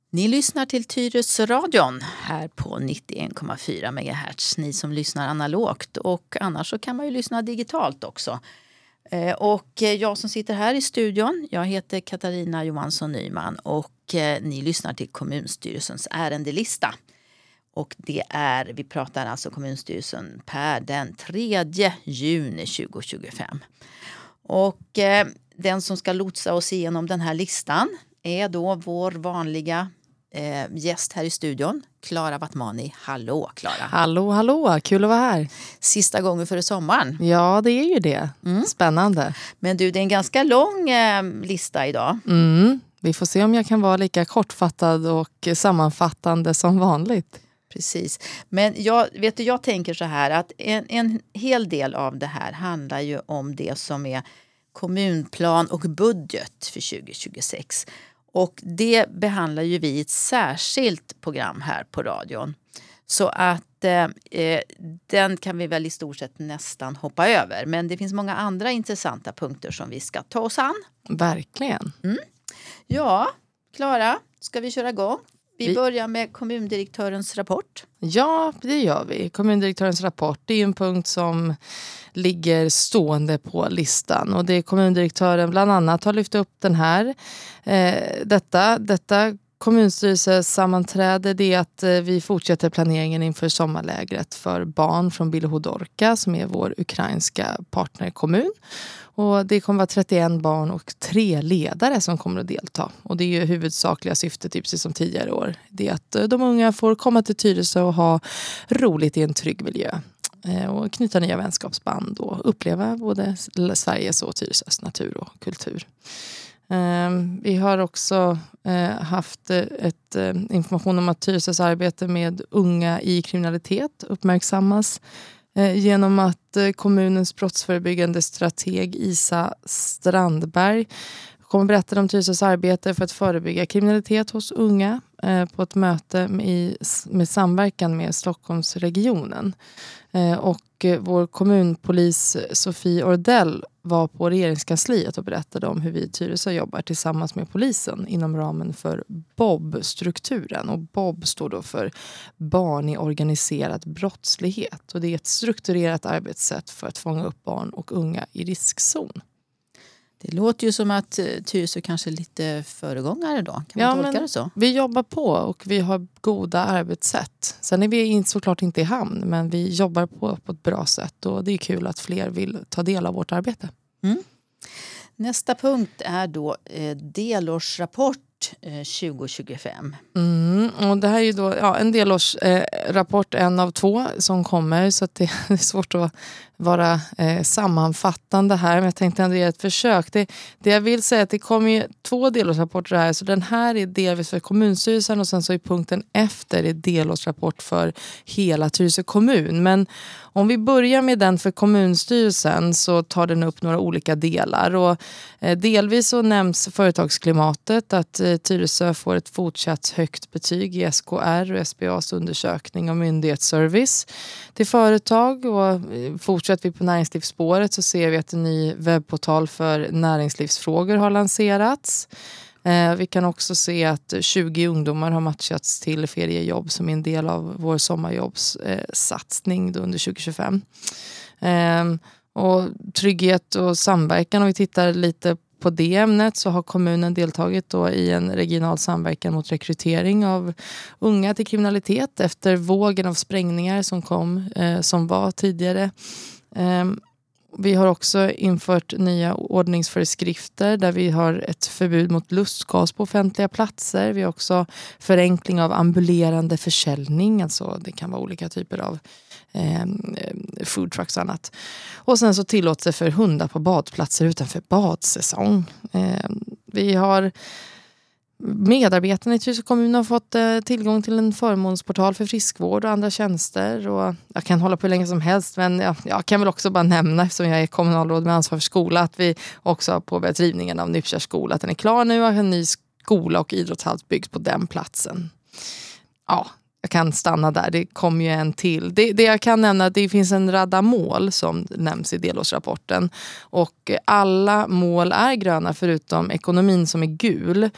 Ni lyssnar till Tyresöradion här på 91,4 MHz. Ni som lyssnar analogt, och annars så kan man ju lyssna digitalt också. Och jag som sitter här i studion, jag heter Katarina Johansson Nyman och ni lyssnar till kommunstyrelsens ärendelista. Och vi pratar alltså kommunstyrelsen per den 3 juni 2025. Och den som ska lotsa oss igenom den här listan är då vår vanliga gäst här i studion, Klara Wattmani. Hallå Klara. Hallå, kul att vara här. Sista gången före sommaren. Ja, det är ju det. Spännande. Men du, det är en ganska lång lista idag. Vi får se om jag kan vara lika kortfattad och sammanfattande som vanligt. Precis. Men jag tänker så här att en hel del av det här handlar ju om det som är kommunplan och budget för 2026. Och det behandlar ju vi i ett särskilt program här på radion. Så att den kan vi väl i stort sett nästan hoppa över. Men det finns många andra intressanta punkter som vi ska ta oss an. Verkligen. Ja, Klara, ska vi köra igång? Vi börjar med kommundirektörens rapport. Ja, det gör vi. Kommundirektörens rapport, det är en punkt som ligger stående på listan. Och det är kommundirektören bland annat har lyft upp den här. Detta kommunstyrelsesammanträde, det är att vi fortsätter planeringen inför sommarlägret för barn från Bilohudorka som är vår ukrainska partnerkommun. Och det kommer vara 31 barn och 3 ledare som kommer att delta. Och det är ju huvudsakliga syftet, precis som tidigare år. Det är att de unga får komma till Tyresö och ha roligt i en trygg miljö. Och knyta nya vänskapsband och uppleva både Sveriges och Tyresös natur och kultur. Vi har också haft information om att Tyresös arbete med unga i kriminalitet uppmärksammas genom att kommunens brottsförebyggande strateg Isa Strandberg kommer berätta om Tyresös arbete för att förebygga kriminalitet hos unga på ett möte med samverkan med Stockholmsregionen. Och vår kommunpolis Sofie Ordell var på regeringskansliet och berättade om hur vi i Tyresö jobbar tillsammans med polisen inom ramen för BOB-strukturen. Och BOB står då för barn i organiserad brottslighet. Och det är ett strukturerat arbetssätt för att fånga upp barn och unga i riskzon. Det låter ju som att Tyresö kanske är lite föregångare då. Kan man tolka det så? Vi jobbar på och vi har goda arbetssätt. Sen är vi såklart inte i hamn, men vi jobbar på ett bra sätt. Och det är kul att fler vill ta del av vårt arbete. Nästa punkt är då delårsrapport 2025. Och det här är ju då en delårsrapport, en av 2 som kommer, så att det är svårt att vara sammanfattande här, men jag tänkte ändå göra ett försök. Det jag vill säga är att det kommer ju 2 delårsrapporter här, så den här är delvis för kommunstyrelsen och sen så är punkten efter är delårsrapport för hela Tyresö kommun. Men om vi börjar med den för kommunstyrelsen så tar den upp några olika delar, och delvis så nämns företagsklimatet, att Tyresö får ett fortsatt högt betyg i SKR och SBAs undersökning om myndighetsservice till företag. Och fortsätter vi på näringslivsspåret så ser vi att en ny webbportal för näringslivsfrågor har lanserats. Vi kan också se att 20 ungdomar har matchats till feriejobb som är en del av vår sommarjobbssatsning under 2025. Och trygghet och samverkan, om vi tittar lite på det ämnet, så har kommunen deltagit då i en regional samverkan mot rekrytering av unga till kriminalitet efter vågen av sprängningar som var tidigare. Vi har också infört nya ordningsföreskrifter där vi har ett förbud mot lustgas på offentliga platser. Vi har också förenkling av ambulerande försäljning, alltså det kan vara olika typer av food trucks och annat. Och sen så tillåts det för hundar på badplatser utanför badsäsong. Vi har medarbetarna i Tyresö kommun har fått tillgång till en förmånsportal för friskvård och andra tjänster. Och jag kan hålla på hur länge som helst, men jag kan väl också bara nämna, eftersom jag är kommunalråd med ansvar för skola, att vi också har påbörjat rivningen av Nypkärs skola. Att den är klar nu och en ny skola och idrottshall byggs på den platsen. Ja, jag kan stanna där. Det kommer ju en till. Det jag kan nämna är att det finns en radda mål som nämns i delårsrapporten. Och alla mål är gröna förutom ekonomin som är gul.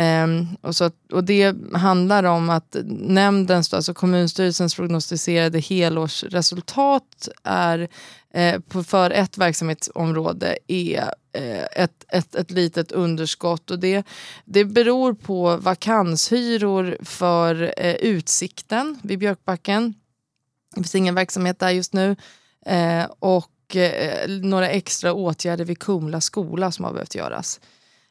Och det handlar om att nämndens, alltså kommunstyrelsens prognostiserade helårsresultat är för ett verksamhetsområde är ett litet underskott, och det beror på vakanshyror för Utsikten vid Björkbacken. Det finns ingen verksamhet där just nu, och några extra åtgärder vid Kumla skola som har behövt göras.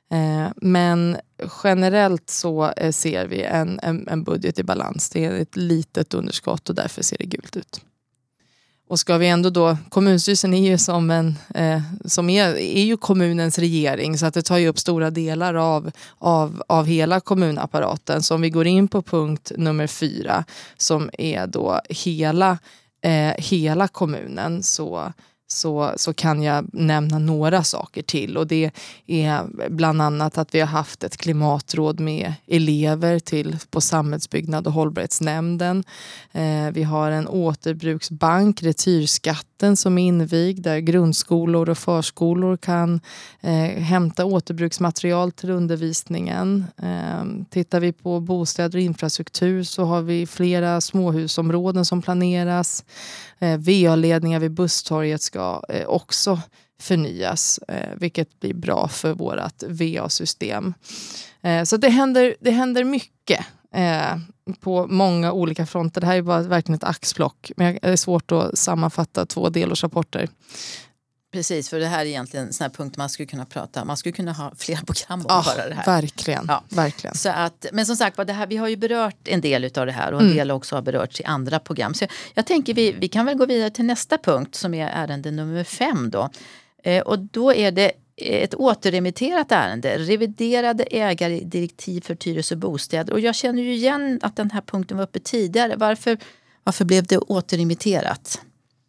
Men generellt så ser vi en budget i balans. Det är ett litet underskott och därför ser det gult ut. Och ska vi ändå då, kommunstyrelsen är ju är ju kommunens regering, så att det tar ju upp stora delar av hela kommunapparaten. Så om vi går in på punkt nummer 4 som är då hela kommunen, så kan jag nämna några saker till, och det är bland annat att vi har haft ett klimatråd med elever på samhällsbyggnad och hållbarhetsnämnden. Vi har en återbruksbank, retyrskatten, som är invigd där grundskolor och förskolor kan hämta återbruksmaterial till undervisningen. Tittar vi på bostäder och infrastruktur så har vi flera småhusområden som planeras. VA-ledningar vid busstorget ska också förnyas, vilket blir bra för vårt VA-system. Så det händer mycket på många olika fronter. Det här är bara verkligen ett axplock, men det är svårt att sammanfatta 2 delårsrapporter. Precis, för det här är egentligen en sån här punkt man skulle kunna prata. Man skulle kunna ha flera program om bara det här. Verkligen. Så att, men som sagt, det här, vi har ju berört en del av det här, och en del också har berörts i andra program. Så jag tänker vi kan väl gå vidare till nästa punkt som är ärende nummer 5 då. Och då är det ett återremitterat ärende, reviderade ägardirektiv för Tyresö bostäder. Och jag känner ju igen att den här punkten var uppe tidigare. Varför blev det återremitterat?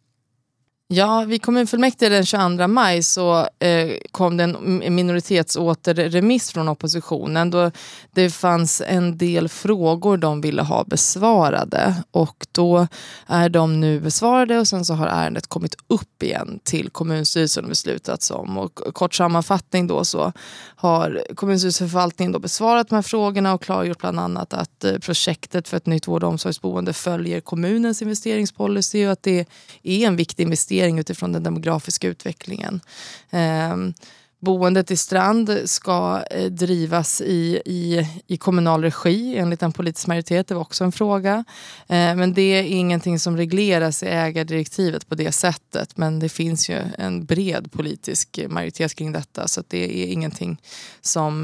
Ja, vid kommunfullmäktige den 22 maj så kom det en minoritetsåterremiss från oppositionen, då det fanns en del frågor de ville ha besvarade, och då är de nu besvarade, och sen så har ärendet kommit upp igen till kommunstyrelsen och beslutats om. Och kort sammanfattning då, så har kommunstyrelseförvaltningen då besvarat de här frågorna och klargjort bland annat att projektet för ett nytt vård- och omsorgsboende följer kommunens investeringspolicy och att det är en viktig investering utifrån den demografiska utvecklingen. Boendet i Strand ska drivas i kommunal regi enligt en politisk majoritet. Det var också en fråga. Men det är ingenting som regleras i ägardirektivet på det sättet. Men det finns ju en bred politisk majoritet kring detta, så att det är ingenting som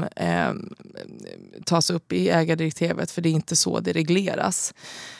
tas upp i ägardirektivet, för det är inte så det regleras.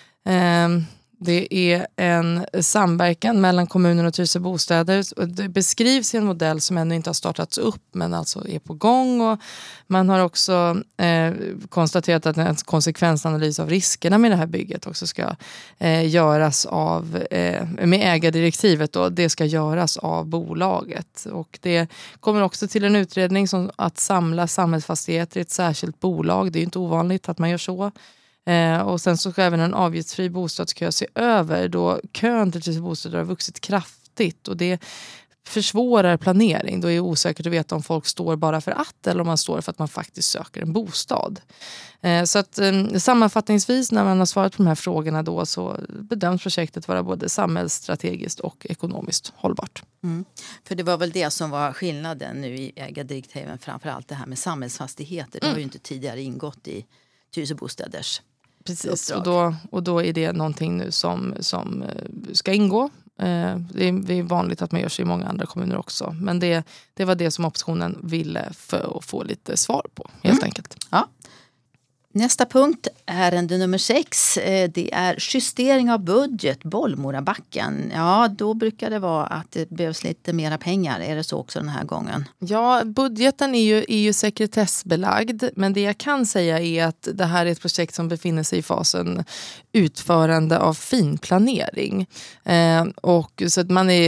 Det är en samverkan mellan kommunen och Tyresö bostäder. Det beskrivs i en modell som ännu inte har startats upp, men alltså är på gång. Och man har också konstaterat att en konsekvensanalys av riskerna med det här bygget också ska göras med ägardirektivet. Då, det ska göras av bolaget. Och det kommer också till en utredning som att samla samhällsfastigheter i ett särskilt bolag. Det är ju inte ovanligt att man gör så. Och sen så ska även en avgiftsfri bostadskö se över, då kön till bostäder har vuxit kraftigt, och det försvårar planering. Då är det osäkert att veta om folk står bara för att, eller om man står för att man faktiskt söker en bostad. Så att sammanfattningsvis, när man har svarat på de här frågorna då, så bedöms projektet vara både samhällsstrategiskt och ekonomiskt hållbart. För det var väl det som var skillnaden nu i ägardirektiven, framförallt det här med samhällsfastigheter. Det har ju inte tidigare ingått i Tyresö bostäders. Precis, och då är det någonting nu som ska ingå. Det är vanligt att man gör sig i många andra kommuner också. Men det var det som oppositionen ville för att få lite svar på, helt enkelt. Ja. Nästa punkt, ärende nummer 6, det är justering av budget, Bollmorabacken. Ja, då brukar det vara att det behövs lite mera pengar. Är det så också den här gången? Ja, budgeten är ju sekretessbelagd, men det jag kan säga är att det här är ett projekt som befinner sig i fasen utförande av finplanering. Och så att man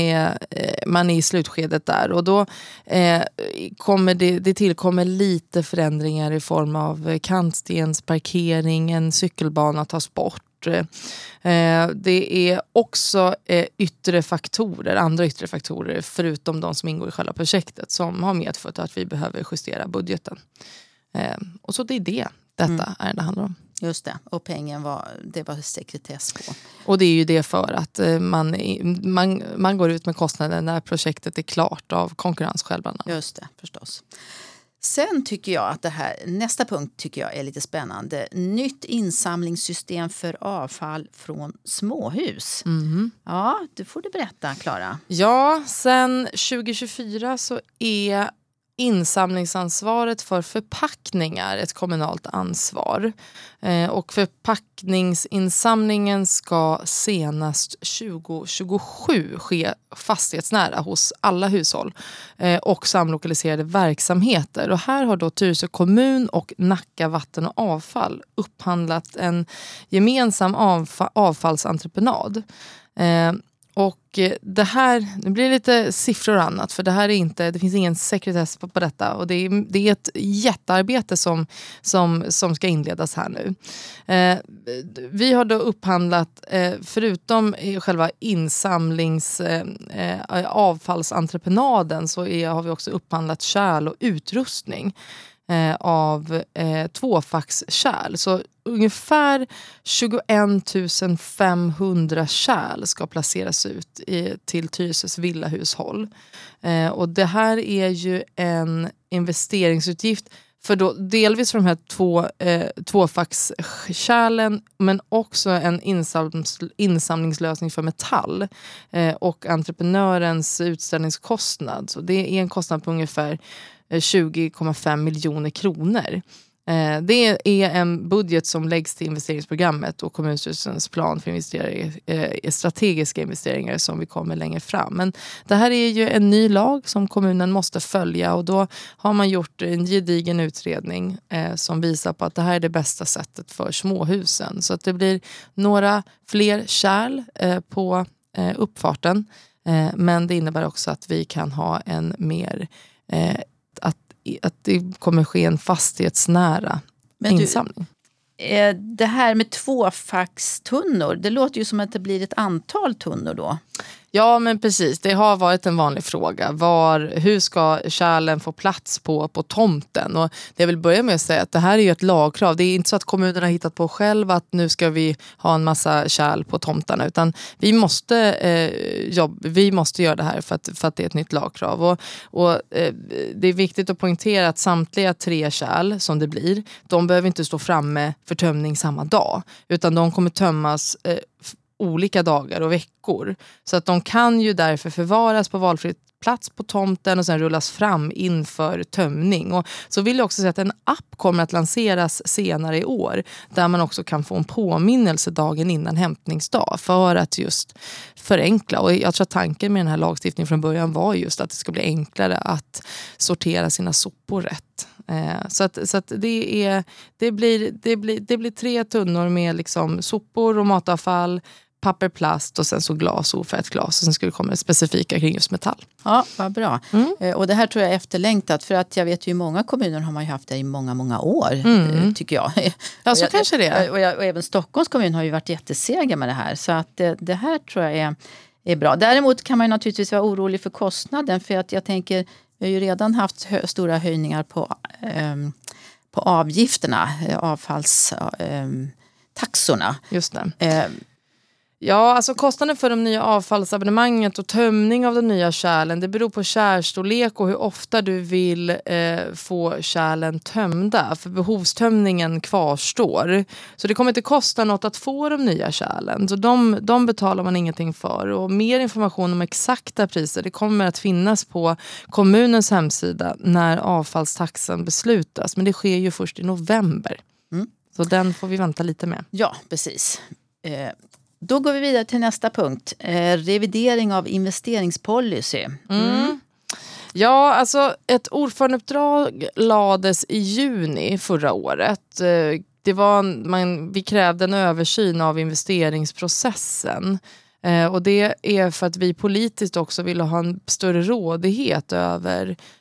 är i slutskedet där, och då kommer det tillkommer lite förändringar i form av kantstensparkering, en cykelbana tas bort. bort. Det är också andra yttre faktorer förutom de som ingår i själva projektet som har medfört att vi behöver justera budgeten. Och så det är detta ärende handlar om. Just det, och pengen det var sekretess på. Och det är ju det för att man går ut med kostnaden när projektet är klart av konkurrensskäl bland annat. Just det, förstås. Sen tycker jag att nästa punkt tycker jag är lite spännande. Nytt insamlingssystem för avfall från småhus. Ja, det får du berätta, Klara. Ja, sen 2024 så är insamlingsansvaret för förpackningar ett kommunalt ansvar. Och förpackningsinsamlingen ska senast 2027 ske fastighetsnära hos alla hushåll och samlokaliserade verksamheter. Och här har då Tyresö kommun och Nacka vatten och avfall upphandlat en gemensam avfallsentreprenad. Och det här, det blir lite siffror och annat för det finns ingen sekretess på detta och det är ett jättearbete som ska inledas här nu. Vi har då upphandlat, förutom själva avfallsentreprenaden så har vi också upphandlat kärl och utrustning av tvåfackskärl. Så ungefär 21 500 kärl ska placeras ut till Tyresös villahushåll. Och det här är ju en investeringsutgift för då, delvis för de här tvåfackskärlen men också en insamlingslösning för metall och entreprenörens utställningskostnad. Så det är en kostnad på ungefär 20,5 miljoner kronor. Det är en budget som läggs till investeringsprogrammet och kommunstyrelsens plan för strategiska investeringar som vi kommer längre fram. Men det här är ju en ny lag som kommunen måste följa och då har man gjort en gedigen utredning som visar på att det här är det bästa sättet för småhusen. Så att det blir några fler kärl på uppfarten men det innebär också att vi kan ha en mer att det kommer ske en fastighetsnära insamling. Det här med tvåfackstunnor, det låter ju som att det blir ett antal tunnor då. Ja, men precis. Det har varit en vanlig fråga. Hur ska kärlen få plats på tomten? Och det jag vill börja med att säga att det här är ju ett lagkrav. Det är inte så att kommunerna har hittat på själv att nu ska vi ha en massa kärl på tomtarna. Utan vi måste göra det här för att det är ett nytt lagkrav. Och det är viktigt att poängtera att samtliga 3 kärl som det blir, de behöver inte stå framme för tömning samma dag. Utan de kommer tömmas olika dagar och veckor. Så att de kan ju därför förvaras på valfri plats på tomten och sen rullas fram inför tömning. Och så vill jag också säga att en app kommer att lanseras senare i år där man också kan få en påminnelse dagen innan hämtningsdag för att just förenkla. Och jag tror att tanken med den här lagstiftningen från början var just att det ska bli enklare att sortera sina sopor rätt. Så att det blir 3 tunnor med liksom sopor och matavfall, papper, plast och sen så glas och ofärgat glas. Och sen ska det komma specifika kring just metall. Ja, vad bra. Och det här tror jag är efterlängtat för att jag vet ju i många kommuner har man ju haft det i många, många år tycker jag. Ja, så kanske det. Och även Stockholms kommun har ju varit jättesega med det här. Så att det här tror jag är bra. Däremot kan man ju naturligtvis vara orolig för kostnaden för att jag tänker vi har ju redan haft stora höjningar på avgifterna, avfallstaxorna. Just det. Ja, alltså kostnaden för de nya avfallsabonnemanget och tömning av de nya kärlen, det beror på kärlstorlek och hur ofta du vill få kärlen tömda. För behovstömningen kvarstår. Så det kommer inte kosta något att få de nya kärlen. Så de betalar man ingenting för. Och mer information om exakta priser, det kommer att finnas på kommunens hemsida när avfallstaxan beslutas. Men det sker ju först i november. Så den får vi vänta lite med. Ja, precis. Då går vi vidare till nästa punkt. Revidering av investeringspolicy. Ja, alltså ett ordförandeuppdrag lades i juni förra året. Vi krävde en översyn av investeringsprocessen. Och det är för att vi politiskt också ville ha en större rådighet över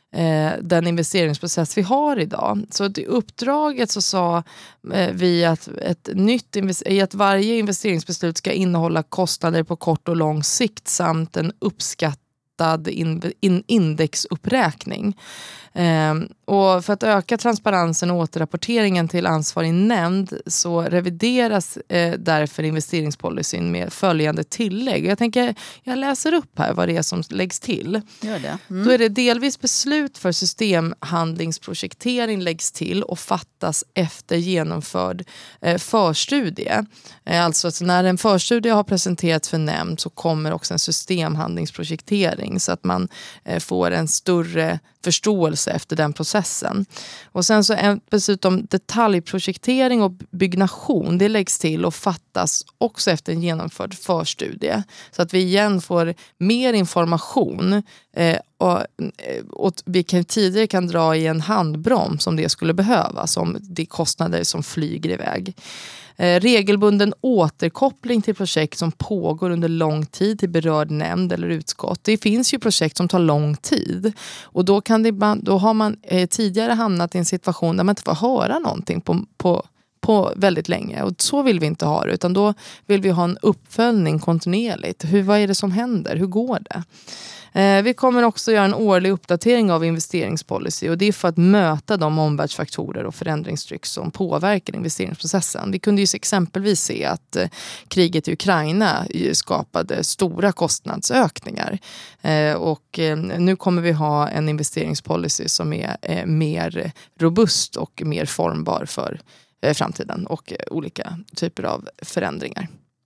den investeringsprocess vi har idag. Så i uppdraget så sa vi att att varje investeringsbeslut ska innehålla kostnader på kort och lång sikt samt en uppskattad indexuppräkning. Och för att öka transparensen och återrapporteringen till ansvarig nämnd så revideras därför investeringspolicyn med följande tillägg. Jag läser upp här vad det är som läggs till. Gör det. Då är det delvis beslut för systemhandlingsprojektering läggs till och fattas efter genomförd förstudie. Alltså att när en förstudie har presenterats för nämnd så kommer också en systemhandlingsprojektering så att man får en större förståelse efter den processen. Och sen så är beslut om detaljprojektering och byggnation, det läggs till och fattas också efter en genomförd förstudie. Så att vi igen får mer information och vi tidigare kan dra i en handbroms om det skulle behövas, om det är kostnader som flyger iväg. Regelbunden återkoppling till projekt som pågår under lång tid till berörd nämnd eller utskott. Det finns ju projekt som tar lång tid och då har man tidigare hamnat i en situation där man inte får höra någonting på väldigt länge, och så vill vi inte ha det, utan då vill vi ha en uppföljning kontinuerligt. Vad är det som händer? Hur går det? Vi kommer också göra en årlig uppdatering av investeringspolicy, och det är för att möta de omvärldsfaktorer och förändringstryck som påverkar investeringsprocessen. Vi kunde ju exempelvis se att kriget i Ukraina skapade stora kostnadsökningar, och nu kommer vi ha en investeringspolicy som är mer robust och mer formbar för framtiden och olika typer av förändringar.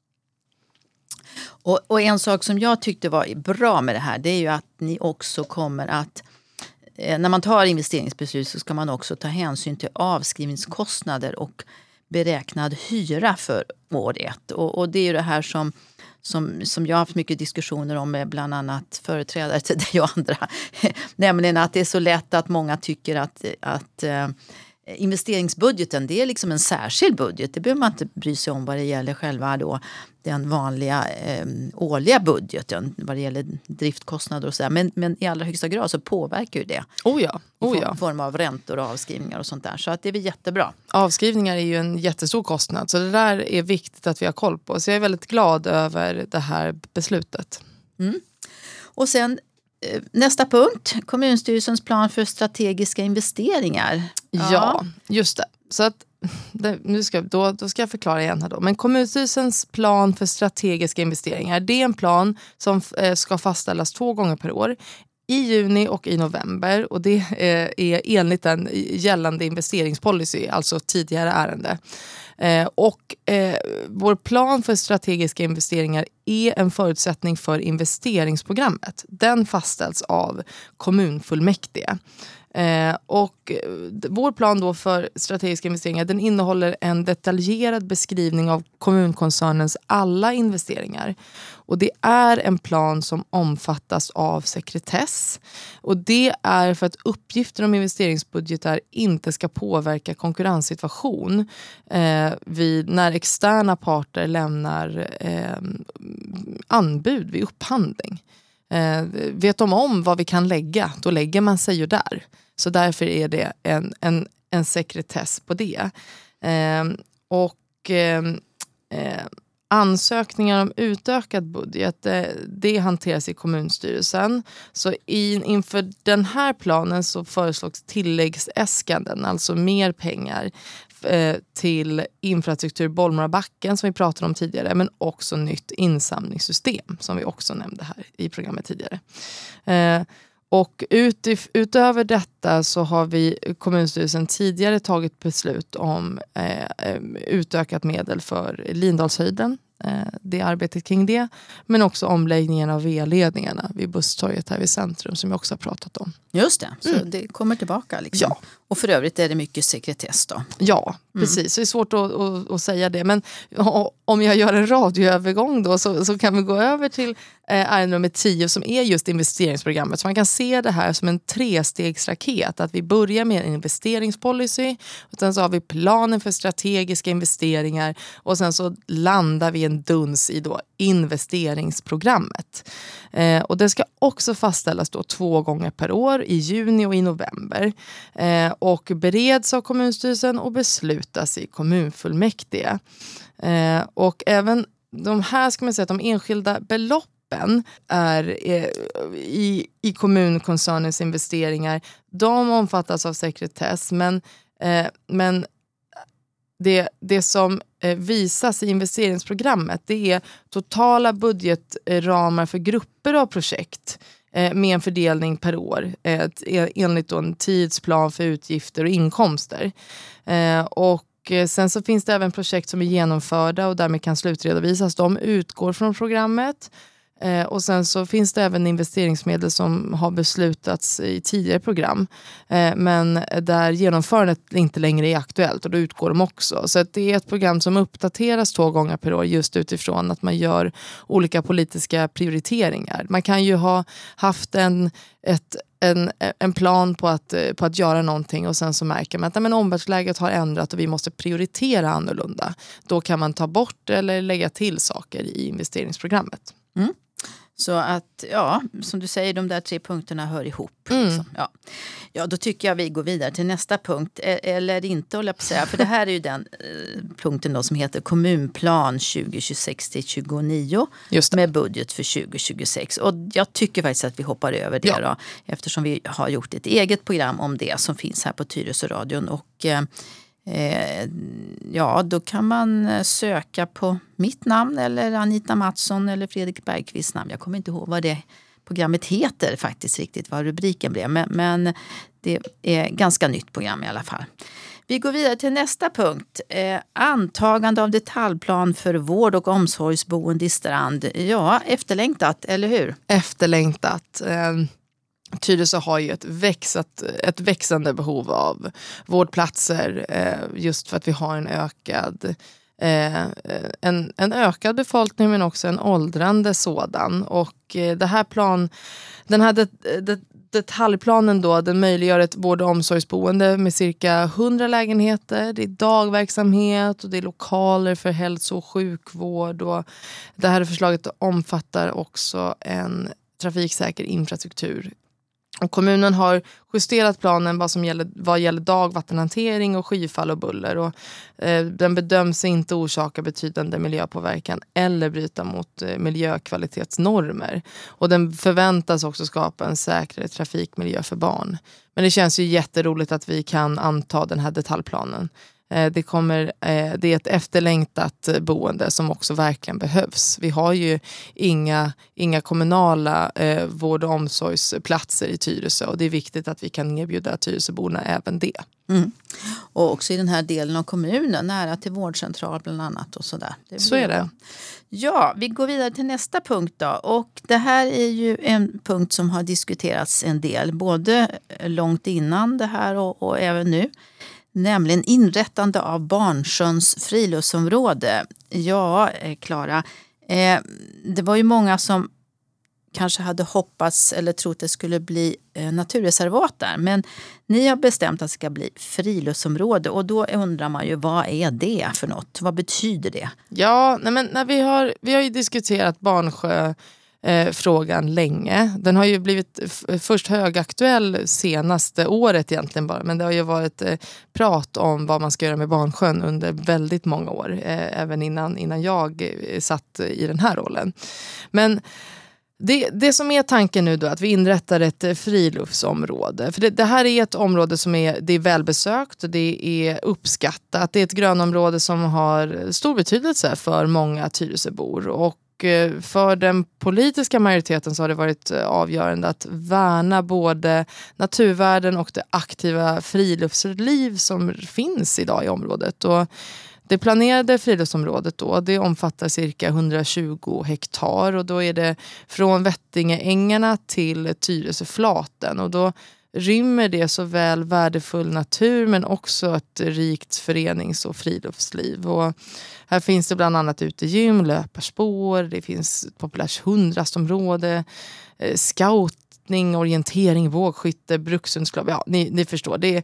Och en sak som jag tyckte var bra med det här, det är ju att ni också kommer att, när man tar investeringsbeslut så ska man också ta hänsyn till avskrivningskostnader och beräknad hyra för år 1. Och det är ju det här som jag har haft mycket diskussioner om med bland annat företrädare till dig och andra. Nämligen att det är så lätt att många tycker att investeringsbudgeten, det är liksom en särskild budget. Det behöver man inte bry sig om vad det gäller själva då den vanliga årliga budgeten vad det gäller driftkostnader och så där. Men i allra högsta grad så påverkar ju det. I form av räntor och avskrivningar och sånt där. Så att det är väl jättebra. Avskrivningar är ju en jättestor kostnad, så det där är viktigt att vi har koll på. Så jag är väldigt glad över det här beslutet. Mm. Och sen nästa punkt, kommunstyrelsens plan för strategiska investeringar. Ja, just det. Så att då ska jag förklara igen här då. Men kommunstyrelsens plan för strategiska investeringar, det är en plan som ska fastställas 2 gånger per år. I juni och i november, och det är enligt den gällande investeringspolicy, alltså tidigare ärende. Vår plan för strategiska investeringar är en förutsättning för investeringsprogrammet. Den fastställs av kommunfullmäktige. Vår plan då för strategiska investeringar, den innehåller en detaljerad beskrivning av kommunkoncernens alla investeringar. Och det är en plan som omfattas av sekretess. Och det är för att uppgifter om investeringsbudgetar inte ska påverka konkurrenssituation när externa parter lämnar anbud vid upphandling. Vet de om vad vi kan lägga, då lägger man sig ju där. Så därför är det en sekretess på det. Ansökningar om utökad budget, det hanteras i kommunstyrelsen. Så inför den här planen så föreslås tilläggsäskanden, alltså mer pengar till infrastruktur Bollmarabacken som vi pratade om tidigare, men också nytt insamlingssystem som vi också nämnde här i programmet tidigare. Och utöver detta så har vi kommunstyrelsen tidigare tagit beslut om utökat medel för Lindalshöjden, det arbetet kring det, men också omläggningen av VA-ledningarna vid busstorget här vid centrum som jag också har pratat om. Just det, så det kommer tillbaka liksom. Ja. Och för övrigt är det mycket sekretess då? Ja, precis. Så det är svårt att säga det. Men om jag gör en radioövergång då så kan vi gå över till ärende nummer 10 som är just investeringsprogrammet. Så man kan se det här som en 3-stegsraket. Att vi börjar med en investeringspolicy och sen så har vi planen för strategiska investeringar och sen så landar vi en duns i då investeringsprogrammet. Och det ska också fastställas då 2 gånger per år i juni och i november. Och bereds av kommunstyrelsen och beslutas i kommunfullmäktige. Och även de här ska man säga att de enskilda beloppen är i kommunkoncernens investeringar. De omfattas av sekretess men det som visas i investeringsprogrammet det är totala budgetramar för grupper av projekt med en fördelning per år enligt då en tidsplan för utgifter och inkomster. Och sen så finns det även projekt som är genomförda och därmed kan slutredovisas. De utgår från programmet. Och sen så finns det även investeringsmedel som har beslutats i tidigare program. Men där genomförandet inte längre är aktuellt och då utgår de också. Så att det är ett program som uppdateras 2 gånger per år just utifrån att man gör olika politiska prioriteringar. Man kan ju ha haft en plan på att göra någonting och sen så märker man att omvärldsläget har ändrat och vi måste prioritera annorlunda. Då kan man ta bort eller lägga till saker i investeringsprogrammet. Mm. Så att, ja, som du säger, de där 3 punkterna hör ihop. Liksom. Ja, då tycker jag vi går vidare till nästa punkt. Eller inte, håller jag på att säga. För det här är ju den punkten då som heter kommunplan 2026-29 med budget för 2026. Och jag tycker faktiskt att vi hoppar över det då. Eftersom vi har gjort ett eget program om det som finns här på Tyresöradion. Och då kan man söka på mitt namn eller Anita Mattsson eller Fredrik Bergqvists namn. Jag kommer inte ihåg vad det programmet heter faktiskt riktigt, vad rubriken blev. Men det är ganska nytt program i alla fall. Vi går vidare till nästa punkt. Antagande av detaljplan för vård- och omsorgsboende i Strand. Ja, efterlängtat, eller hur? Efterlängtat. Tyresö har ju ett växande behov av vårdplatser just för att vi har en ökad befolkning men också en åldrande sådan. Och den här detaljplanen då, den möjliggör ett vård- och omsorgsboende med cirka 100 lägenheter. Det är dagverksamhet och det är lokaler för hälso- och sjukvård. Och det här förslaget omfattar också en trafiksäker infrastruktur. Och kommunen har justerat planen vad gäller dagvattenhantering och skyfall och buller. Och, den bedöms inte orsaka betydande miljöpåverkan eller bryta mot miljökvalitetsnormer. Och den förväntas också skapa en säkrare trafikmiljö för barn. Men det känns ju jätteroligt att vi kan anta den här detaljplanen. Det är ett efterlängtat boende som också verkligen behövs. Vi har ju inga kommunala vård- och omsorgsplatser i Tyresö och det är viktigt att vi kan erbjuda Tyresöborna även det. Mm. Och också i den här delen av kommunen, nära till vårdcentral bland annat och sådär. Så är det. Ja, vi går vidare till nästa punkt då. Och det här är ju en punkt som har diskuterats en del, både långt innan det här och även nu. Nämligen inrättande av Barnsjöns friluftsområde. Ja, Klara. Det var ju många som kanske hade hoppats eller trott att det skulle bli naturreservat där. Men ni har bestämt att det ska bli friluftsområde. Och då undrar man ju, vad är det för något? Vad betyder det? Ja, vi har ju diskuterat Barnsjö frågan länge. Den har ju blivit först högaktuell senaste året egentligen bara. Men det har ju varit prat om vad man ska göra med Barnsjön under väldigt många år. Även innan jag satt i den här rollen. Men det som är tanken nu då, att vi inrättar ett friluftsområde. För det här är ett område som är välbesökt och det är uppskattat. Det är ett grönområde som har stor betydelse för många Tyresöbor. Och för den politiska majoriteten så har det varit avgörande att värna både naturvärden och det aktiva friluftsliv som finns idag i området. Och det planerade friluftsområdet då, det omfattar cirka 120 hektar och då är det från Vättingeängarna till Tyresöflaten och då rymmer det såväl värdefull natur men också ett rikt förenings- och friluftsliv. Och här finns det bland annat utegym, löparspår, det finns populärt hundrastområde, scoutning, orientering, vågskytte, brukshundsklubb. Ja, ni förstår. Det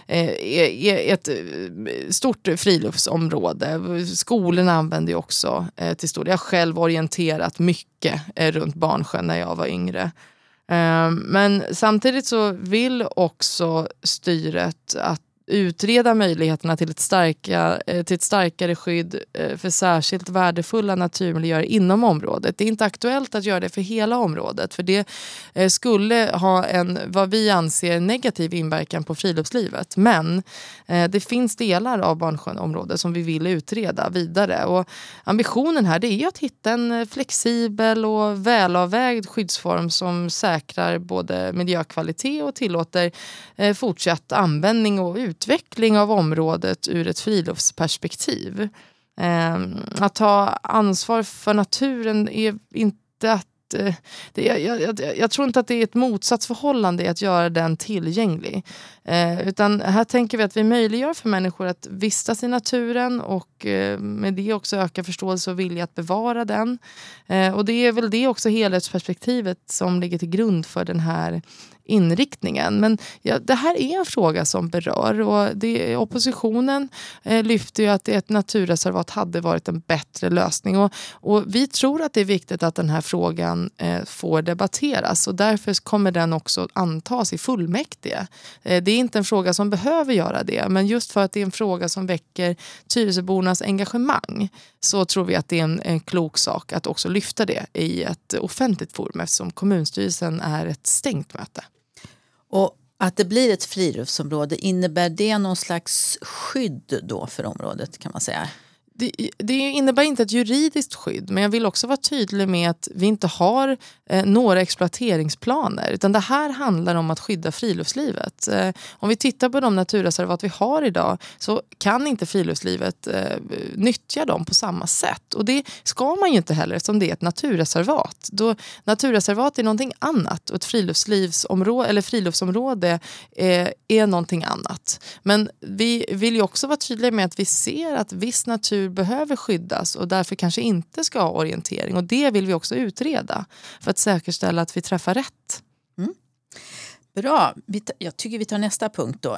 är ett stort friluftsområde. Skolorna använder ju också till stor del. Jag har själv orienterat mycket runt Barnsjön när jag var yngre. Men samtidigt så vill också styret att utreda möjligheterna till ett starkare skydd för särskilt värdefulla naturmiljöer inom området. Det är inte aktuellt att göra det för hela området, för det skulle ha en, vad vi anser, negativ inverkan på friluftslivet. Men det finns delar av Barnsjönområdet som vi vill utreda vidare, och ambitionen här, det är att hitta en flexibel och välavvägd skyddsform som säkrar både miljökvalitet och tillåter fortsatt användning och utveckling av området ur ett friluftsperspektiv. Att ta ansvar för naturen är inte att jag tror inte att det är ett motsatsförhållande i att göra den tillgänglig. Utan här tänker vi att vi möjliggör för människor att vistas i naturen och med det också öka förståelse och vilja att bevara den. Och det är väl det också helhetsperspektivet som ligger till grund för den här inriktningen. Men ja, det här är en fråga som berör, och oppositionen lyfter ju att ett naturreservat hade varit en bättre lösning, och vi tror att det är viktigt att den här frågan får debatteras, och därför kommer den också antas i fullmäktige. Det är inte en fråga som behöver göra det, men just för att det är en fråga som väcker Tyresöbornas engagemang, så tror vi att det är en klok sak att också lyfta det i ett offentligt forum, eftersom kommunstyrelsen är ett stängt möte. Och att det blir ett friluftsområde, innebär det någon slags skydd då för området, kan man säga? Det innebär inte ett juridiskt skydd, men jag vill också vara tydlig med att vi inte har några exploateringsplaner, utan det här handlar om att skydda friluftslivet. Om vi tittar på de naturreservat vi har idag, så kan inte friluftslivet nyttja dem på samma sätt, och det ska man ju inte heller, eftersom det är ett naturreservat. Då naturreservat är någonting annat, och ett friluftsområde är någonting annat. Men vi vill ju också vara tydliga med att vi ser att viss natur behöver skyddas och därför kanske inte ska ha orientering, och det vill vi också utreda för att säkerställa att vi träffar rätt. Bra, jag tycker vi tar nästa punkt då.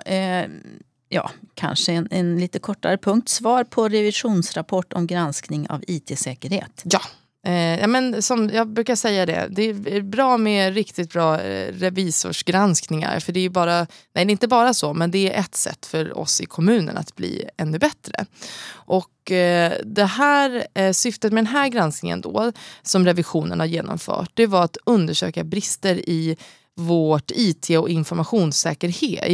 Kanske en lite kortare punkt. Svar på revisionsrapport om granskning av IT-säkerhet. Ja. Men som jag brukar säga det är bra med riktigt bra revisorsgranskningar, för det är bara, nej, det är inte bara så, men det är ett sätt för oss i kommunen att bli ännu bättre. Och det här syftet med den här granskningen då, som revisionen har genomfört, det var att undersöka brister i vårt IT- och informationssäkerhet,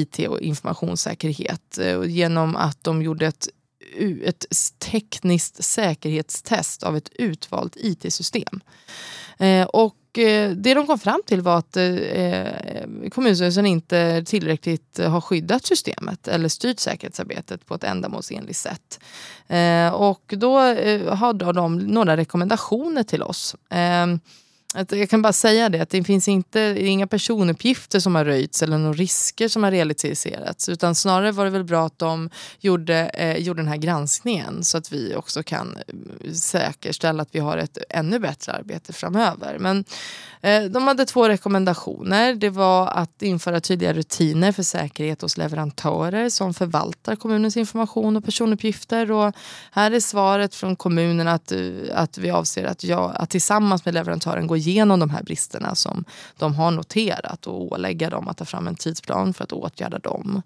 genom att de gjorde ett tekniskt säkerhetstest av ett utvalt IT-system. Och det de kom fram till var att kommunstyrelsen inte tillräckligt har skyddat systemet eller styrt säkerhetsarbetet på ett ändamålsenligt sätt. Och då har de några rekommendationer till oss. Jag kan bara säga det, att det finns inga personuppgifter som har röjts eller några risker som har realiserats, utan snarare var det väl bra att de gjorde den här granskningen, så att vi också kan säkerställa att vi har ett ännu bättre arbete framöver. Men de hade 2 rekommendationer. Det var att införa tydliga rutiner för säkerhet hos leverantörer som förvaltar kommunens information och personuppgifter. Och här är svaret från kommunen att vi avser att tillsammans med leverantören gå igenom de här bristerna som de har noterat och ålägga dem att ta fram en tidsplan för att åtgärda dem.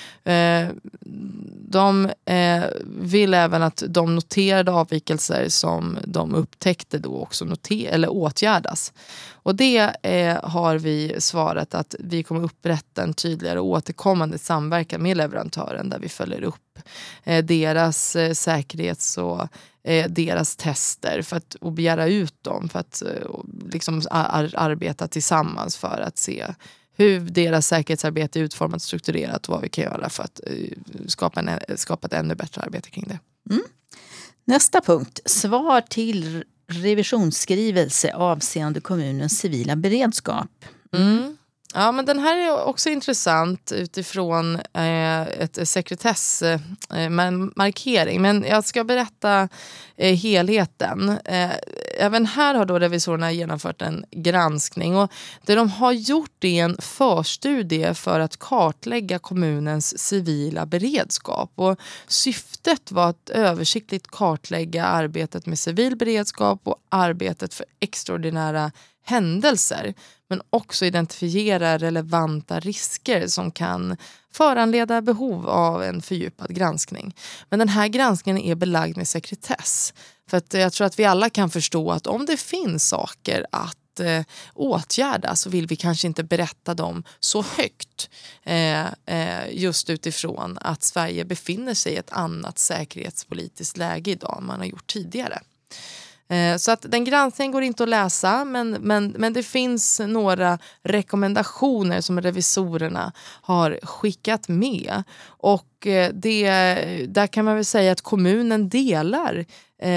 De vill även att de noterade avvikelser som de upptäckte då också åtgärdas. Och det har vi svarat att vi kommer upprätta en tydligare och återkommande samverkan med leverantören, där vi följer upp deras säkerhets- och deras tester och begära ut dem för att liksom arbeta tillsammans för att se hur deras säkerhetsarbete är utformat och strukturerat och vad vi kan göra för att skapa ett ännu bättre arbete kring det. Nästa punkt. Svar till revisionsskrivelse avseende kommunens civila beredskap. Ja, men den här är också intressant utifrån ett sekretessmarkering. Men jag ska berätta helheten. Även här har då revisorerna genomfört en granskning. Och det de har gjort är en förstudie för att kartlägga kommunens civila beredskap. Och syftet var att översiktligt kartlägga arbetet med civil beredskap och arbetet för extraordinära händelser, men också identifiera relevanta risker som kan föranleda behov av en fördjupad granskning. Men den här granskningen är belagd med sekretess. För att jag tror att vi alla kan förstå att om det finns saker att åtgärda så vill vi kanske inte berätta dem så högt. Just utifrån att Sverige befinner sig i ett annat säkerhetspolitiskt läge idag än man har gjort tidigare. Så att den granskningen går inte att läsa, men det finns några rekommendationer som revisorerna har skickat med. Och där kan man väl säga att kommunen delar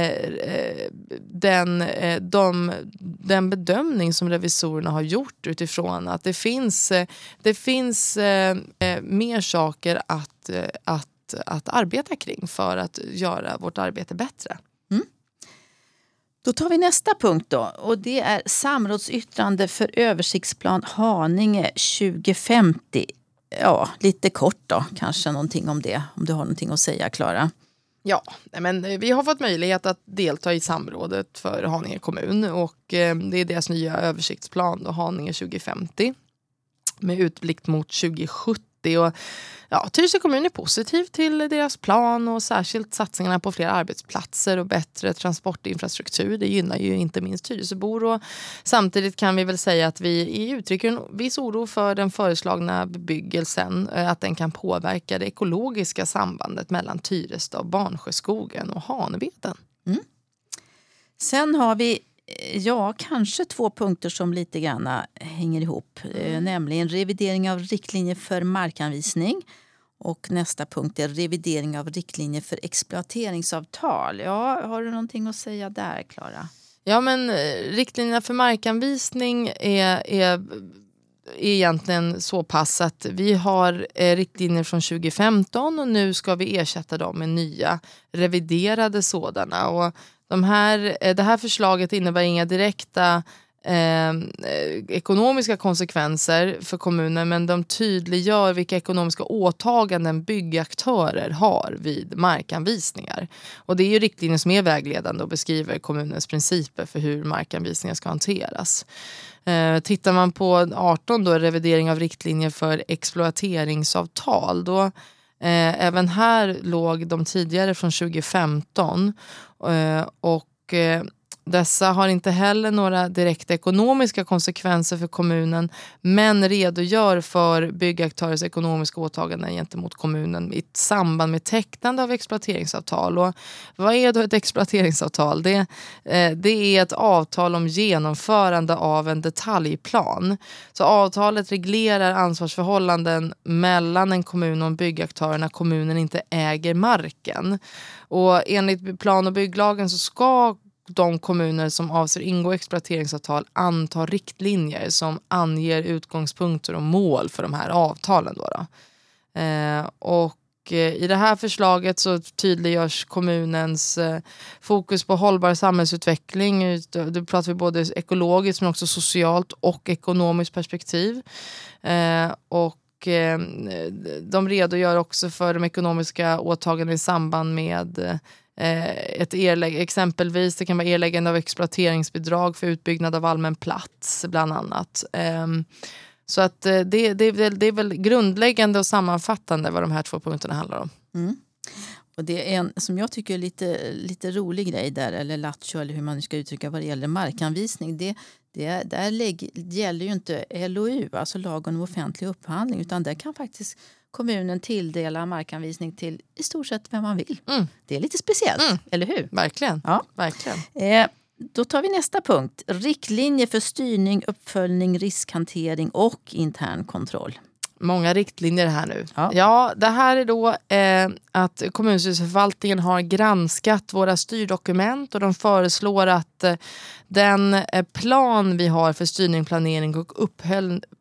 den bedömning som revisorerna har gjort utifrån att det finns mer saker att arbeta kring för att göra vårt arbete bättre. Då tar vi nästa punkt då, och det är samrådsyttrande för översiktsplan Haninge 2050. Ja, lite kort då, kanske någonting om det, om du har någonting att säga, Klara. Ja, men vi har fått möjlighet att delta i samrådet för Haninge kommun och det är deras nya översiktsplan då, Haninge 2050 med utblick mot 2070. Och ja, Tyresö kommun är positiv till deras plan och särskilt satsningarna på fler arbetsplatser och bättre transportinfrastruktur. Det gynnar ju inte minst Tyresöbor och samtidigt kan vi väl säga att vi uttrycker en viss oro för den föreslagna bebyggelsen, att den kan påverka det ekologiska sambandet mellan Tyresta och Barnsjöskogen och Hanebeten. Mm. Sen har vi kanske 2 punkter som lite grann hänger ihop. Nämligen revidering av riktlinjer för markanvisning. Och nästa punkt är revidering av riktlinjer för exploateringsavtal. Ja, har du någonting att säga där, Klara? Ja, men riktlinjerna för markanvisning är egentligen så pass att vi har riktlinjer från 2015 och nu ska vi ersätta dem med nya reviderade sådana. Och det här förslaget innebär inga direkta ekonomiska konsekvenser för kommunen, men de tydliggör vilka ekonomiska åtaganden byggaktörer har vid markanvisningar. Och det är ju riktlinjer som är vägledande och beskriver kommunens principer för hur markanvisningar ska hanteras. Tittar man på 18 då, revidering av riktlinjer för exploateringsavtal, då även här låg de tidigare från 2015 och dessa har inte heller några direkta ekonomiska konsekvenser för kommunen men redogör för byggaktörers ekonomiska åtaganden gentemot kommunen i samband med tecknande av exploateringsavtal. Och vad är då ett exploateringsavtal? Det är ett avtal om genomförande av en detaljplan. Så avtalet reglerar ansvarsförhållanden mellan en kommun och en byggaktör när kommunen inte äger marken. Och enligt plan- och bygglagen så ska de kommuner som avser ingå exploateringsavtal anta riktlinjer som anger utgångspunkter och mål för de här avtalen. Och i det här förslaget så tydliggörs kommunens fokus på hållbar samhällsutveckling. Då pratar vi både ekologiskt men också socialt och ekonomiskt perspektiv. Och de redogör också för de ekonomiska åtaganden i samband med exempelvis det kan vara erläggande av exploateringsbidrag för utbyggnad av allmän plats bland annat. Så att det är väl grundläggande och sammanfattande vad de här 2 punkterna handlar om. Mm. Och det är en som jag tycker är lite rolig grej där, eller lattjo eller hur man ska uttrycka vad det gäller markanvisning. Där gäller ju inte LOU, alltså lagen om offentlig upphandling, utan där kan faktiskt kommunen tilldela markanvisning till i stort sett vem man vill. Det är lite speciellt, eller hur? Verkligen. Ja. Verkligen. Då tar vi nästa punkt. Riktlinjer för styrning, uppföljning, riskhantering och intern kontroll. Många riktlinjer här nu. Ja, det här är då att kommunstyrelseförvaltningen har granskat våra styrdokument och de föreslår att den plan vi har för styrning, planering och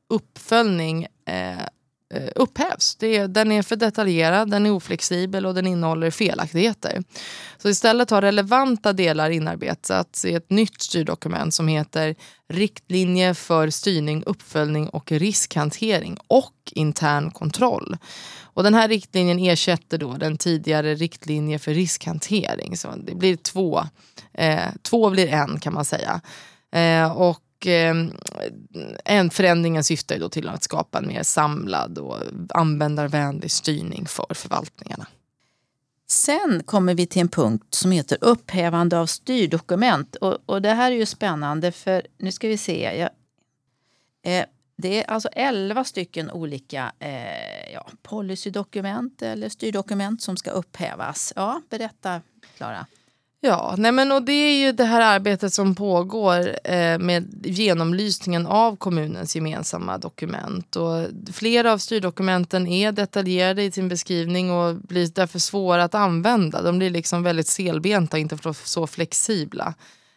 uppföljning upphävs. Den är för detaljerad, den är oflexibel och den innehåller felaktigheter. Så istället har relevanta delar inarbetats i ett nytt styrdokument som heter Riktlinje för styrning, uppföljning och riskhantering och intern kontroll. Och den här riktlinjen ersätter då den tidigare riktlinje för riskhantering. Så det blir två blir en, kan man säga. Och en förändringen syftar då till att skapa en mer samlad och användarvänlig styrning för förvaltningarna. Sen kommer vi till en punkt som heter upphävande av styrdokument. Och det här är ju spännande, för nu ska vi se. Det är alltså 11 stycken olika policydokument eller styrdokument som ska upphävas. Ja, berätta, Klara. Ja, och det är ju det här arbetet som pågår med genomlysningen av kommunens gemensamma dokument. Och flera av styrdokumenten är detaljerade i sin beskrivning och blir därför svåra att använda. De blir liksom väldigt selbenta och inte så flexibla.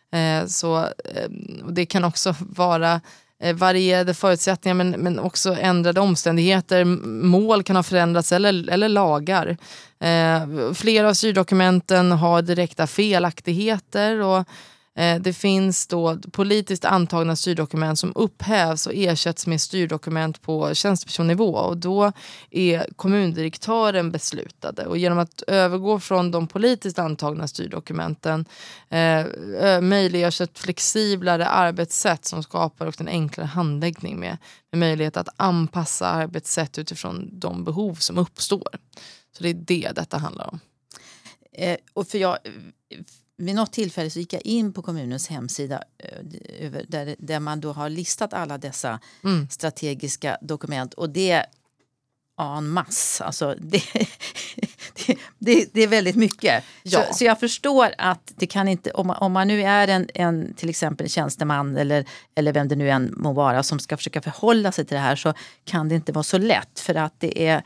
Och det kan också vara varierade förutsättningar men också ändrade omständigheter. Mål kan ha förändrats eller lagar. Flera av styrdokumenten har direkta felaktigheter och det finns då politiskt antagna styrdokument som upphävs och ersätts med styrdokument på tjänstepersonnivå, och då är kommundirektören beslutade. Och genom att övergå från de politiskt antagna styrdokumenten möjliggörs ett flexiblare arbetssätt som skapar också en enklare handläggning med möjlighet att anpassa arbetssätt utifrån de behov som uppstår. Så det är detta handlar om. Vid något tillfälle så gick jag in på kommunens hemsida där man då har listat alla dessa strategiska dokument, och det en mass. Alltså det är väldigt mycket. Ja. Så jag förstår att det kan inte, om man nu är en till exempel tjänsteman eller vem det nu än må vara som ska försöka förhålla sig till det här, så kan det inte vara så lätt, för att det är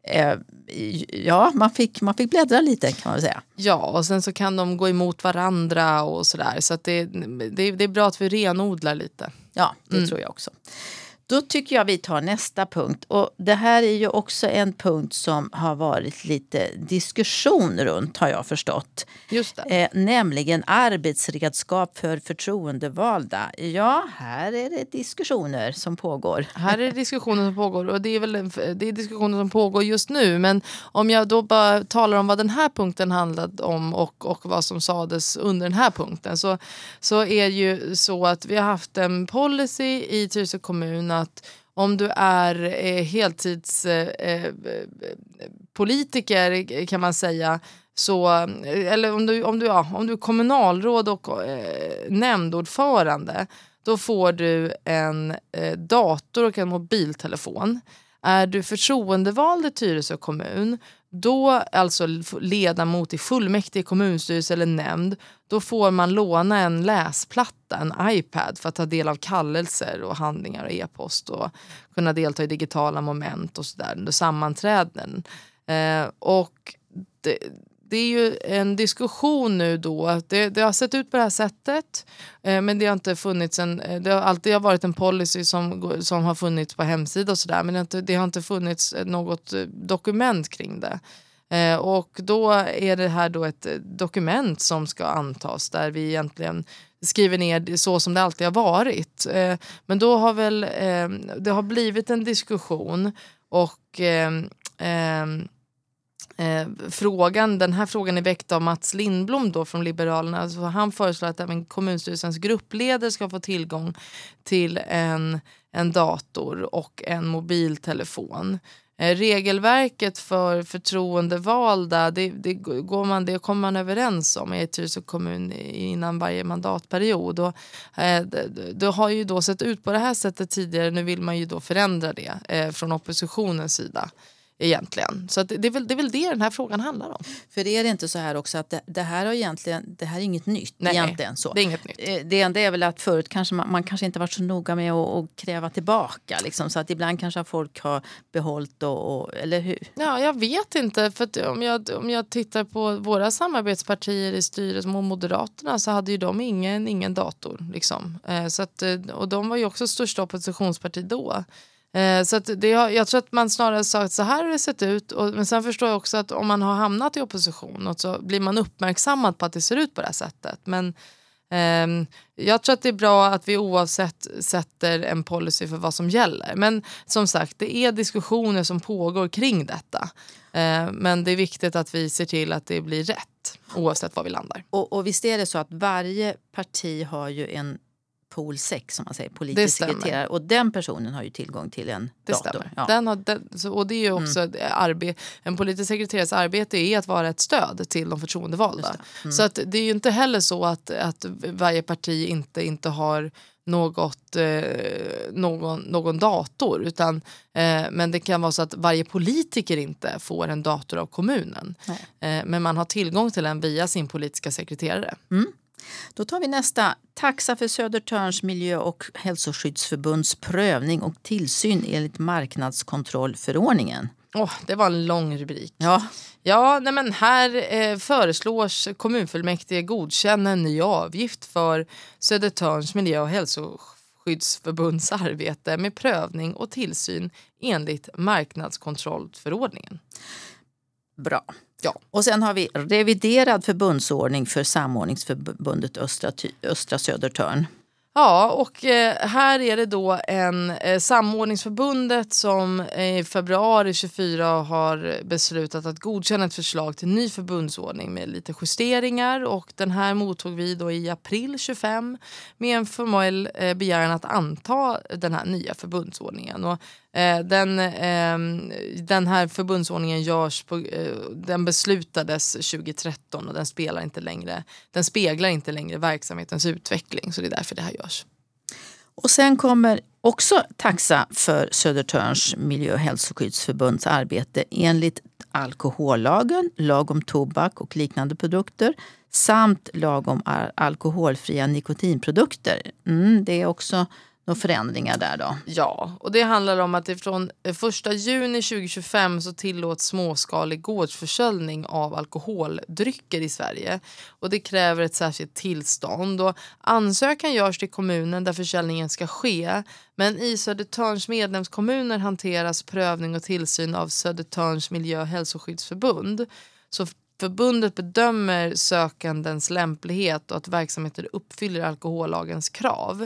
man fick bläddra lite, kan man säga. Ja, och sen så kan de gå emot varandra och sådär. Så att det är bra att vi renodlar lite. Ja, det tror jag också. Då tycker jag vi tar nästa punkt. Och det här är ju också en punkt som har varit lite diskussion runt, har jag förstått. Just det. Nämligen arbetsredskap för förtroendevalda. Ja, här är det diskussioner som pågår. Här är det diskussioner som pågår, och det är diskussioner som pågår just nu. Men om jag då bara talar om vad den här punkten handlade om och vad som sades under den här punkten, så är ju så att vi har haft en policy i Tyresö kommun att om du är heltidspolitiker kan man säga, så, eller om du är kommunalråd och nämndordförande, då får du en dator och en mobiltelefon. Är du förtroendevald i Tyresö kommun, då alltså ledamot i fullmäktige, kommunstyrelse eller nämnd, då får man låna en läsplatta, en iPad, för att ta del av kallelser och handlingar och e-post och kunna delta i digitala moment och sådär under sammanträden. Och det är ju en diskussion nu då. Det har sett ut på det här sättet, men det har inte funnits det har alltid varit en policy som har funnits på hemsida och sådär, men det har inte funnits något dokument kring det. Och då är det här då ett dokument som ska antas, där vi egentligen skriver ner så som det alltid har varit. Men då har det har blivit en diskussion, och den här frågan är väckt av Mats Lindblom då från Liberalerna. Så han föreslår att även kommunstyrelsens gruppledare ska få tillgång till en dator och en mobiltelefon. Regelverket för förtroendevalda, det kommer man överens om i Tyresö kommun innan varje mandatperiod. Och det har ju då sett ut på det här sättet tidigare. Nu vill man ju då förändra det från oppositionens sida egentligen. Så att det är väl det den här frågan handlar om. För är det inte så här också att det här är inget nytt? Nej, egentligen så. Det är inget nytt. Det enda är väl att förut kanske man kanske inte varit så noga med att kräva tillbaka. Liksom, så att ibland kanske folk har behållit eller hur? Ja, jag vet inte. För att om jag tittar på våra samarbetspartier i styret, som Moderaterna, så hade ju de ingen dator. Liksom. Så att, och de var ju också största oppositionsparti då. Så att jag tror att man snarare sa att så här har det sett ut. Men sen förstår jag också att om man har hamnat i opposition och så blir man uppmärksammad på att det ser ut på det här sättet. Men jag tror att det är bra att vi oavsett sätter en policy för vad som gäller. Men som sagt, det är diskussioner som pågår kring detta. Men det är viktigt att vi ser till att det blir rätt oavsett var vi landar. Och visst är det så att varje parti har ju en pool 6 som man säger, politisk sekreterare, och den personen har ju tillgång till en dator. Stämmer. Och det är ju också en politisk sekreterares arbete är att vara ett stöd till de förtroendevalda. Så att det är ju inte heller så att varje parti inte har någon dator, utan men det kan vara så att varje politiker inte får en dator av kommunen. Men man har tillgång till den via sin politiska sekreterare. Då tar vi nästa. Taxa för Södertörns miljö- och hälsoskyddsförbunds prövning och tillsyn enligt marknadskontrollförordningen. Det var en lång rubrik. Men här föreslås kommunfullmäktige godkänna en ny avgift för Södertörns miljö- och hälsoskyddsförbunds arbete med prövning och tillsyn enligt marknadskontrollförordningen. Bra. Ja. Och sen har vi reviderad förbundsordning för samordningsförbundet Östra Södertörn. Ja, och här är det då en samordningsförbundet som i februari 24 har beslutat att godkänna ett förslag till ny förbundsordning med lite justeringar, och den här mottog vi då i april 25 med en formell begäran att anta den här nya förbundsordningen. Och den här förbundsordningen den beslutades 2013 och den speglar inte längre verksamhetens utveckling, så det är därför det här görs. Och sen kommer också taxa för Södertörns miljö- och hälsoskyddsförbunds arbete enligt alkohollagen, lag om tobak och liknande produkter samt lag om alkoholfria nikotinprodukter. Det är också några förändringar där då. Ja, och det handlar om att från 1 juni 2025 så tillåts småskalig gårdsförsäljning av alkoholdrycker i Sverige. Och det kräver ett särskilt tillstånd. Och ansökan görs till kommunen där försäljningen ska ske. Men i Södertörns medlemskommuner hanteras prövning och tillsyn av Södertörns miljö- och hälsoskyddsförbund. Så förbundet bedömer sökandens lämplighet och att verksamheter uppfyller alkohollagens krav.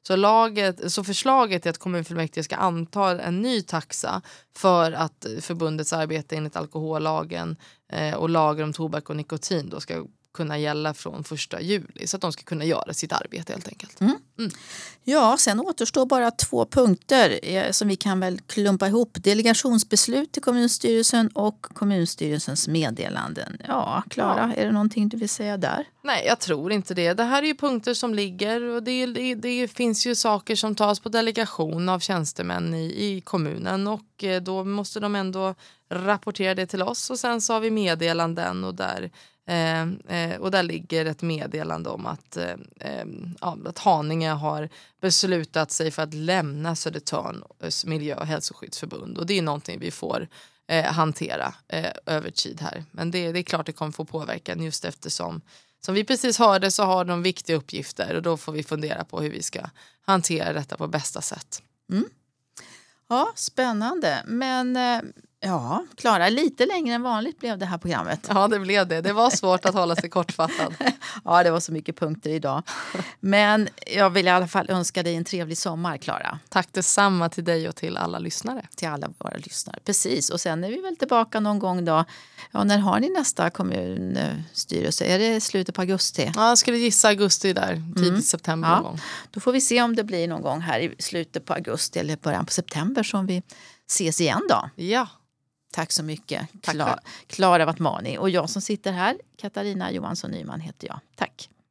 Så förslaget är att kommunfullmäktige ska anta en ny taxa för att förbundets arbete enligt alkohollagen och lagar om tobak och nikotin då ska kunna gälla från 1 juli. Så att de ska kunna göra sitt arbete helt enkelt. Ja, sen återstår bara 2 punkter som vi kan väl klumpa ihop. Delegationsbeslut till kommunstyrelsen och kommunstyrelsens meddelanden. Ja, Klara, är det någonting du vill säga där? Nej, jag tror inte det. Det här är ju punkter som ligger, och det finns ju saker som tas på delegation av tjänstemän i kommunen, och då måste de ändå rapportera det till oss, och sen så har vi meddelanden, och där ligger ett meddelande om att Haninge har beslutat sig för att lämna Södertörns miljö- och hälsoskyddsförbund, och det är någonting vi får hantera över tid här. Men det är klart det kommer få påverkan, just eftersom som vi precis hörde så har de viktiga uppgifter, och då får vi fundera på hur vi ska hantera detta på bästa sätt. Ja, spännande. Men ja, Klara, lite längre än vanligt blev det här programmet. Ja, det blev det. Det var svårt att hålla sig kortfattad. Ja, det var så mycket punkter idag. Men jag vill i alla fall önska dig en trevlig sommar, Klara. Tack detsamma till dig och till alla lyssnare. Till alla våra lyssnare, precis. Och sen är vi väl tillbaka någon gång då. Ja, när har ni nästa kommunstyrelse? Är det slutet på augusti? Ja, jag skulle gissa augusti där, tidigt september någon gång. Då får vi se om det blir någon gång här i slutet på augusti eller början på september som vi ses igen då. Ja. Tack så mycket, Klara Wattmani. Och jag som sitter här, Katarina Johansson Nyman heter jag. Tack.